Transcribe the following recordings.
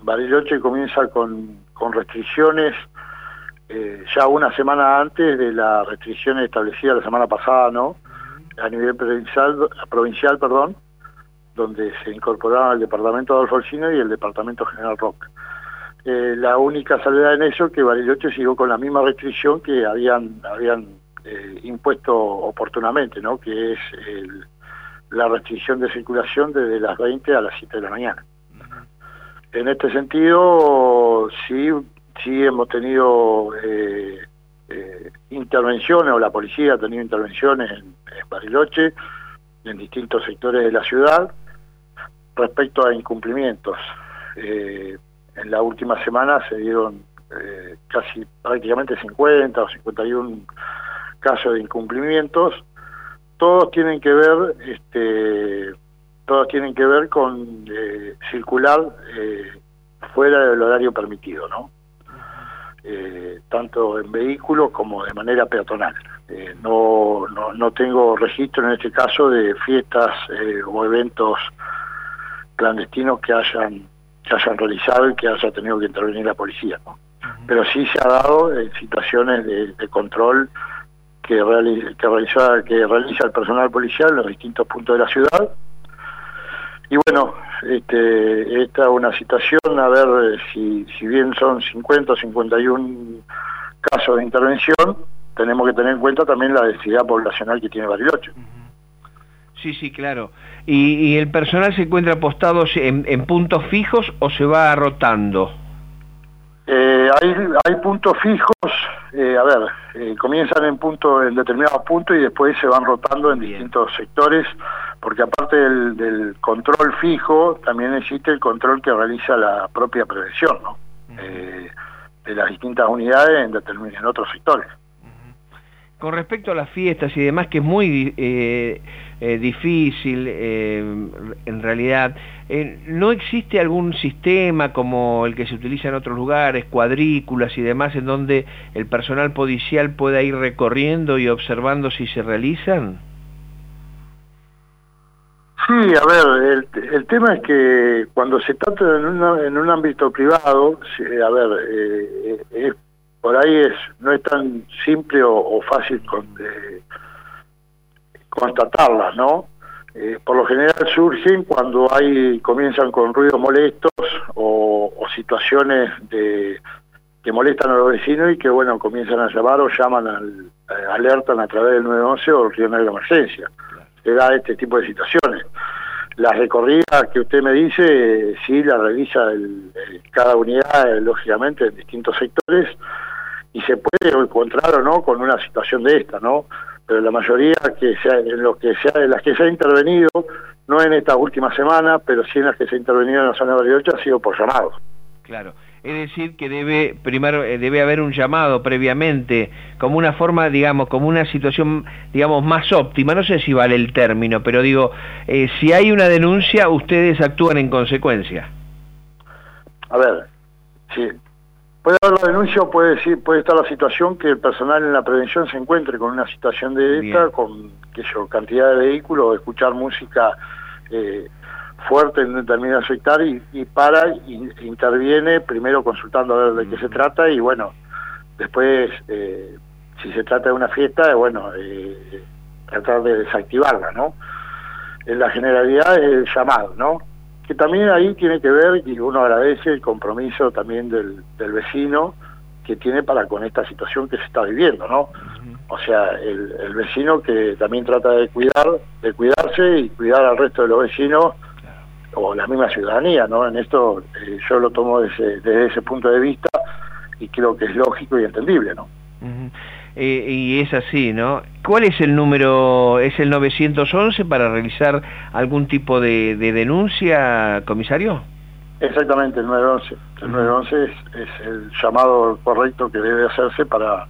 Bariloche comienza con restricciones ya una semana antes de las restricciones establecidas la semana pasada, ¿no? A nivel provincial, perdón, donde se incorporaban el departamento Adolfo Alsina y el departamento General Roca. La única salvedad en eso es que Bariloche siguió con la misma restricción que habían impuesto oportunamente, ¿no? Que es la restricción de circulación desde las 20 a las 7 de la mañana. En este sentido, sí hemos tenido intervenciones, o la policía ha tenido intervenciones en Bariloche, en distintos sectores de la ciudad, respecto a incumplimientos. En la última semana se dieron casi prácticamente 50 o 51 casos de incumplimientos. Todos tienen que ver con circular fuera del horario permitido, ¿no? Tanto en vehículos como de manera peatonal. No tengo registro en este caso de fiestas o eventos clandestinos que hayan realizado y que haya tenido que intervenir la policía, ¿no? Pero sí se ha dado en situaciones de control que realiza el personal policial en los distintos puntos de la ciudad. Y bueno, esta es una situación, a ver, si bien son 50 o 51 casos de intervención, tenemos que tener en cuenta también la densidad poblacional que tiene Bariloche. Sí, claro. ¿Y el personal se encuentra apostado en puntos fijos o se va rotando? Hay puntos fijos, comienzan en determinados puntos y después se van rotando en distintos sectores, porque aparte del control fijo, también existe el control que realiza la propia prevención, ¿no? De las distintas unidades en otros sectores. Con respecto a las fiestas y demás, que es muy difícil en realidad, ¿no existe algún sistema como el que se utiliza en otros lugares, cuadrículas y demás, en donde el personal policial pueda ir recorriendo y observando si se realizan? Sí, a ver, el tema es que cuando se trata en un ámbito privado, por ahí no es tan simple o fácil constatarlas, ¿no? Por lo general surgen cuando comienzan con ruidos molestos o situaciones que molestan a los vecinos y que, bueno, comienzan a llamar o alertan a través del 911 o el Río Negro Emergencia. Se da este tipo de situaciones. Las recorridas que usted me dice, sí, las realiza cada unidad, lógicamente, en distintos sectores, y se puede encontrar o no con una situación de esta, ¿no? Pero la mayoría en las que se ha intervenido, no en esta última semana, pero sí en las que se ha intervenido en la zona de Bariloche, ha sido por llamados. Claro, es decir que debe haber un llamado previamente, como una forma, digamos, como una situación, digamos, más óptima, no sé si vale el término, pero digo, si hay una denuncia, ustedes actúan en consecuencia. A ver, sí. Puede haber la denuncia o puede estar la situación que el personal en la prevención se encuentre con una situación de esta, con cantidad de vehículos, o escuchar música fuerte en determinado sector y interviene, primero consultando a ver de qué se trata y bueno, después si se trata de una fiesta, tratar de desactivarla, ¿no? En la generalidad es el llamado, ¿no? Que también ahí tiene que ver, y uno agradece el compromiso también del vecino que tiene con esta situación que se está viviendo, ¿no? O sea, el vecino que también trata de cuidarse y cuidar al resto de los vecinos, o la misma ciudadanía, ¿no? En esto yo lo tomo desde ese punto de vista y creo que es lógico y entendible, ¿no? Y es así, ¿no? ¿Cuál es el número? ¿Es el 911 para realizar algún tipo de denuncia, comisario? Exactamente, el 911. El 911 es el llamado correcto que debe hacerse para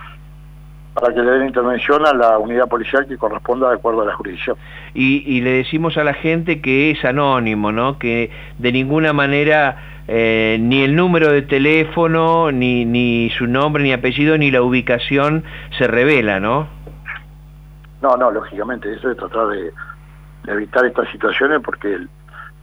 que le den intervención a la unidad policial que corresponda de acuerdo a la jurisdicción. Y le decimos a la gente que es anónimo, ¿no? Que de ninguna manera ni el número de teléfono, ni su nombre, ni apellido, ni la ubicación se revela, ¿no? No, lógicamente, eso es tratar de evitar estas situaciones porque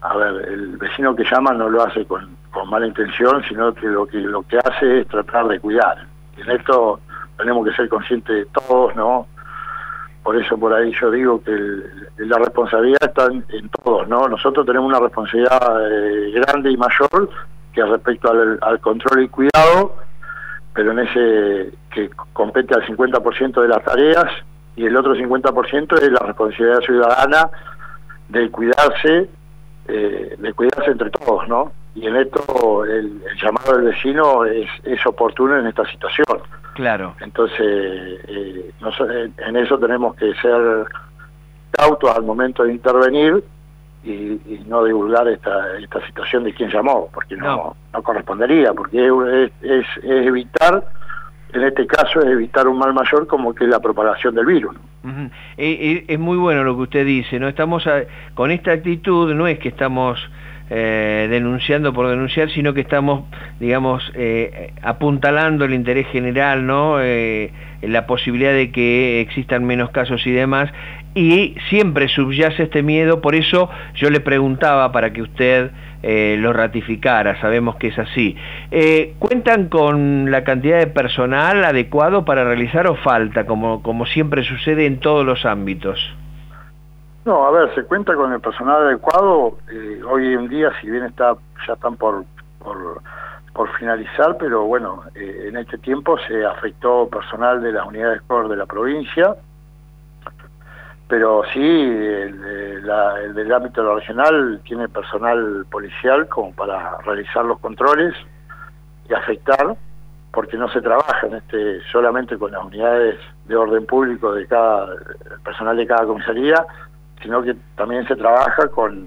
a ver, el vecino que llama no lo hace con mala intención, sino que lo que hace es tratar de cuidar. Y en esto tenemos que ser conscientes de todos, ¿no? Por eso por ahí yo digo que la responsabilidad está en todos, ¿no? Nosotros tenemos una responsabilidad grande y mayor que respecto al control y cuidado, pero en ese que compete al 50% de las tareas, y el otro 50% es la responsabilidad ciudadana de cuidarse entre todos, ¿no? Y en esto el llamado del vecino es oportuno en esta situación. Claro. Entonces, en eso tenemos que ser cautos al momento de intervenir y no divulgar esta situación de quién llamó, porque no correspondería, porque es evitar, en este caso es evitar un mal mayor como que es la propagación del virus, ¿no? Es muy bueno lo que usted dice, ¿no? Estamos con esta actitud, no es que estamos denunciando por denunciar, sino que estamos, digamos, apuntalando el interés general, ¿no? La posibilidad de que existan menos casos y demás, y siempre subyace este miedo. Por eso yo le preguntaba para que usted lo ratificara. Sabemos que es así. ¿Cuentan con la cantidad de personal adecuado para realizar o falta, como siempre sucede en todos los ámbitos? No, a ver, se cuenta con el personal adecuado. Hoy en día, si bien ya están por finalizar, pero bueno, en este tiempo se afectó personal de las unidades COR de la provincia, pero sí, el del ámbito de lo regional tiene personal policial como para realizar los controles y afectar, porque no se trabaja solamente con las unidades de orden público de el personal de cada comisaría, sino que también se trabaja con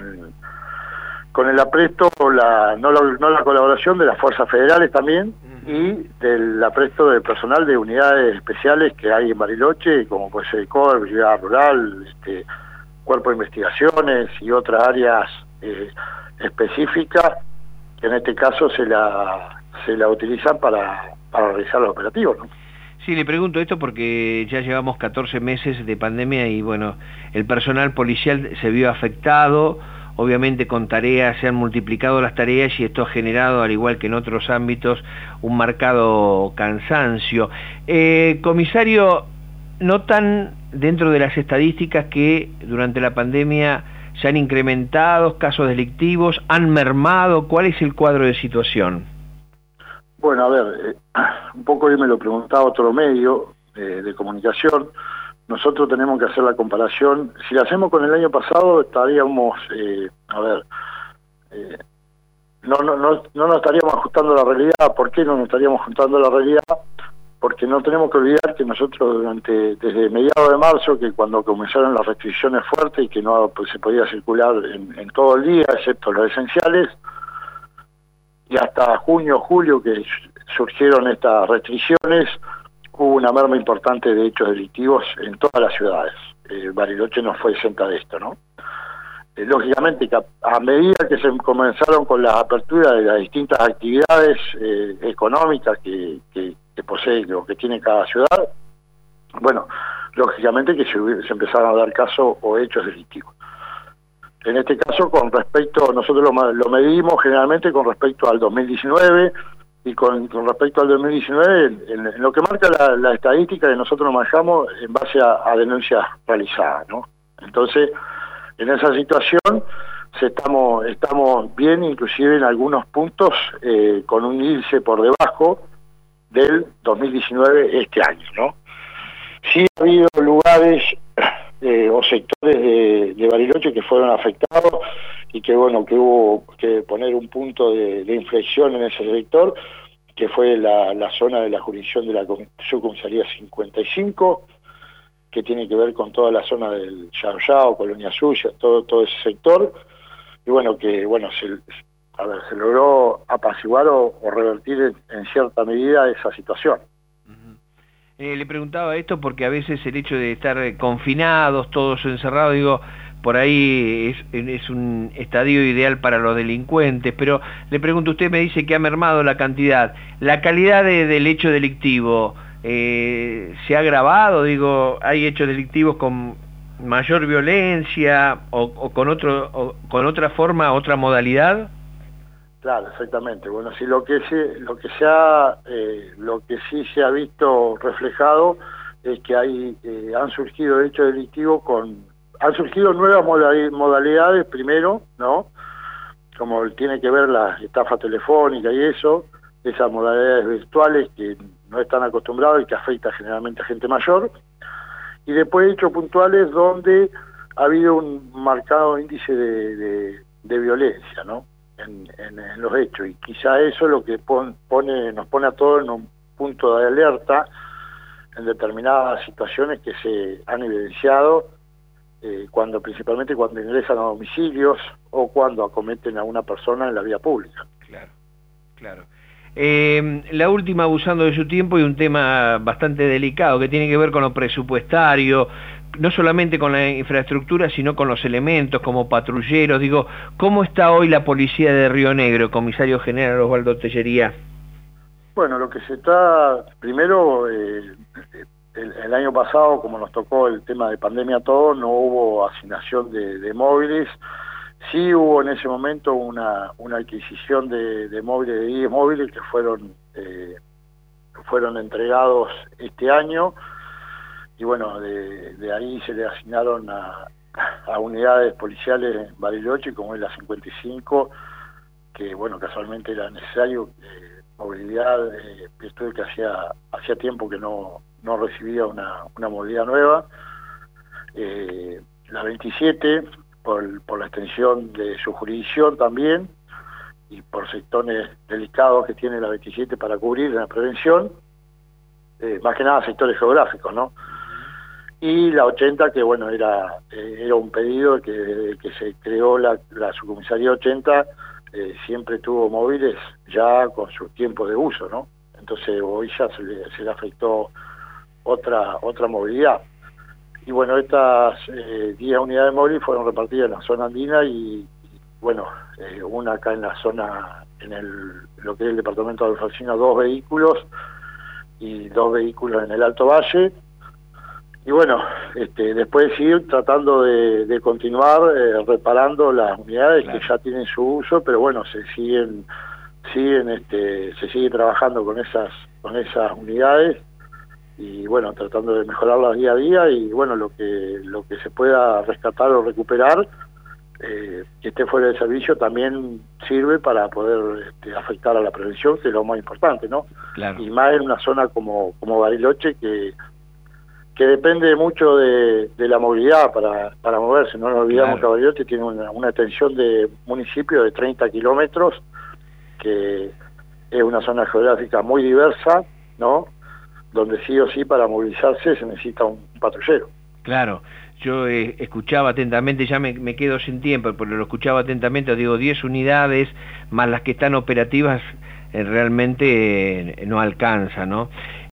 el apresto, no la colaboración de las fuerzas federales también, y del apresto del personal de unidades especiales que hay en Bariloche, como puede ser COR, Brigada Rural, Cuerpo de Investigaciones y otras áreas específicas, que en este caso se la utilizan para realizar los operativos, ¿no? Sí, le pregunto esto porque ya llevamos 14 meses de pandemia y bueno, el personal policial se vio afectado, obviamente con tareas, se han multiplicado las tareas y esto ha generado, al igual que en otros ámbitos, un marcado cansancio. Comisario, ¿notan dentro de las estadísticas que durante la pandemia se han incrementado casos delictivos, han mermado? ¿Cuál es el cuadro de situación? Bueno, a ver, un poco hoy me lo preguntaba otro medio de comunicación. Nosotros tenemos que hacer la comparación. Si la hacemos con el año pasado, estaríamos, no nos estaríamos ajustando a la realidad. ¿Por qué no nos estaríamos ajustando a la realidad? Porque no tenemos que olvidar que nosotros desde mediados de marzo, que cuando comenzaron las restricciones fuertes y que no se podía circular en todo el día, excepto los esenciales, y hasta junio, julio, que surgieron estas restricciones, hubo una merma importante de hechos delictivos en todas las ciudades. Bariloche no fue exenta de esto, ¿no? Lógicamente, que a medida que se comenzaron con las aperturas de las distintas actividades económicas que posee o que tiene cada ciudad, bueno, lógicamente que se empezaron a dar casos o hechos delictivos. En este caso, nosotros lo medimos generalmente con respecto al 2019, y con respecto al 2019, en lo que marca la estadística que nosotros manejamos en base a denuncias realizadas, ¿no? Entonces, en esa situación estamos bien, inclusive en algunos puntos, con un índice por debajo del 2019 este año, ¿no? Sí ha habido lugares o sectores de Bariloche que fueron afectados y que bueno, que hubo que poner un punto de inflexión en ese sector, que fue la zona de la jurisdicción de la subcomisaría 55, que tiene que ver con toda la zona del Yao, Colonia Suya, todo ese sector, y bueno, se logró apaciguar o revertir en cierta medida esa situación. Le preguntaba esto porque a veces el hecho de estar confinados, todos encerrados, digo, por ahí es un estadio ideal para los delincuentes, pero le pregunto, usted me dice que ha mermado la cantidad, ¿la calidad del hecho delictivo se ha agravado? Digo, hay hechos delictivos con mayor violencia o con otra forma, otra modalidad. Claro, exactamente. Bueno, sí, lo que sí se ha visto reflejado es que han surgido hechos delictivos han surgido nuevas modalidades primero, ¿no? Como tiene que ver la estafa telefónica y esas modalidades virtuales que no están acostumbrados y que afecta generalmente a gente mayor, y después hechos puntuales donde ha habido un marcado índice de violencia, ¿no? En los hechos, y quizá eso es lo que nos pone a todos en un punto de alerta en determinadas situaciones que se han evidenciado principalmente cuando ingresan a domicilios o cuando acometen a una persona en la vía pública. Claro, claro. La última, abusando de su tiempo, y un tema bastante delicado que tiene que ver con lo presupuestario, no solamente con la infraestructura, sino con los elementos como patrulleros. Digo, ¿cómo está hoy la policía de Río Negro, comisario general Osvaldo Tellería? Bueno, lo que se está, primero, el año pasado, como nos tocó el tema de pandemia todo, no hubo asignación de móviles. Sí hubo en ese momento una adquisición de móviles, de 10 móviles que fueron entregados este año, y bueno, de ahí se le asignaron a unidades policiales en Bariloche, como es la 55, que bueno, casualmente era necesario movilidad, esto que hacía tiempo que no recibía una movilidad nueva. La 27, por la extensión de su jurisdicción también, y por sectores delicados que tiene la 27 para cubrir en la prevención, más que nada sectores geográficos, ¿no? Y la 80, que bueno, era un pedido que se creó la subcomisaría 80, siempre tuvo móviles ya con su tiempo de uso, ¿no? Entonces hoy ya se le afectó otra movilidad. Y bueno, estas 10 unidades móviles fueron repartidas en la zona andina y bueno, una acá en la zona, lo que es el departamento de Alfonsina, 2 vehículos y 2 vehículos en el Alto Valle. Y bueno, después seguir tratando de continuar reparando las unidades, claro, que ya tienen su uso, pero bueno, se sigue trabajando con esas unidades, y bueno, tratando de mejorarlas día a día, y bueno, lo que se pueda rescatar o recuperar, que esté fuera de servicio, también sirve para poder afectar a la prevención, que es lo más importante, ¿no? Claro. Y más en una zona como Bariloche, que depende mucho de la movilidad para moverse. No nos olvidamos, claro, que Bariloche tiene una extensión de municipio de 30 kilómetros, que es una zona geográfica muy diversa, ¿no? Donde sí o sí para movilizarse se necesita un patrullero. Claro, yo escuchaba atentamente, ya me quedo sin tiempo, pero lo escuchaba atentamente, digo, 10 unidades más las que están operativas realmente no alcanza, ¿no?